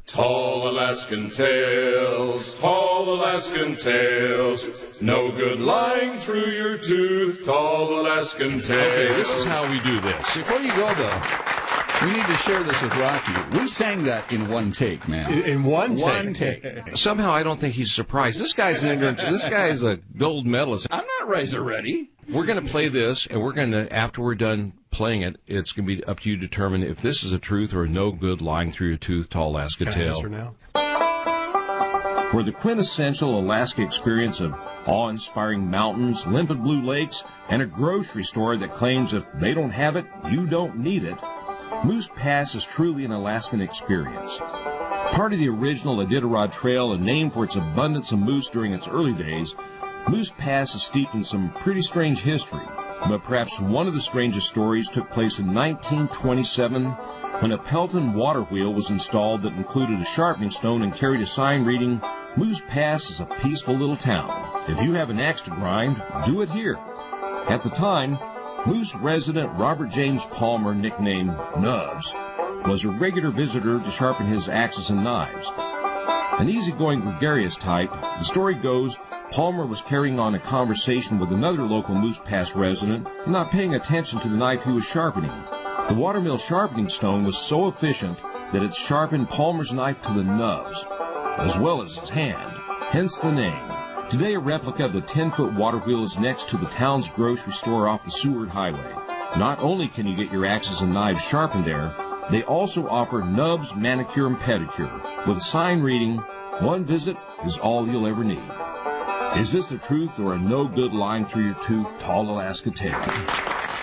Tall Alaskan tales, tall Alaskan tales. No good lying through your tooth, tall Alaskan tales. Okay, this is how we do this. Before you go, though, we need to share this with Rocky. We sang that in one take, man. In one take? One take. Somehow I don't think he's surprised. This guy's an ignorant. This guy's a gold medalist. I'm not razor ready. We're going to play this, and we're going to, after we're done playing it, it's going to be up to you to determine if this is a truth or a no good lying through your tooth, tall Alaska Can I tale. answer now? For the quintessential Alaska experience of awe-inspiring mountains, limpid blue lakes, and a grocery store that claims if they don't have it, you don't need it, Moose Pass is truly an Alaskan experience. Part of the original Iditarod Trail and named for its abundance of moose during its early days, Moose Pass is steeped in some pretty strange history. But perhaps one of the strangest stories took place in 1927 when a Pelton water wheel was installed that included a sharpening stone and carried a sign reading, "Moose Pass is a peaceful little town. If you have an axe to grind, do it here." At the time, Moose resident Robert James Palmer, nicknamed Nubs, was a regular visitor to sharpen his axes and knives. An easygoing, gregarious type, the story goes, Palmer was carrying on a conversation with another local Moose Pass resident, not paying attention to the knife he was sharpening. The watermill sharpening stone was so efficient that it sharpened Palmer's knife to the nubs, as well as his hand, hence the name. Today, a replica of the 10-foot water wheel is next to the town's grocery store off the Seward Highway. Not only can you get your axes and knives sharpened there, they also offer Nubs Manicure and Pedicure, with a sign reading, "One visit is all you'll ever need." Is this the truth or a no-good lying through your tooth, tall Alaska tale?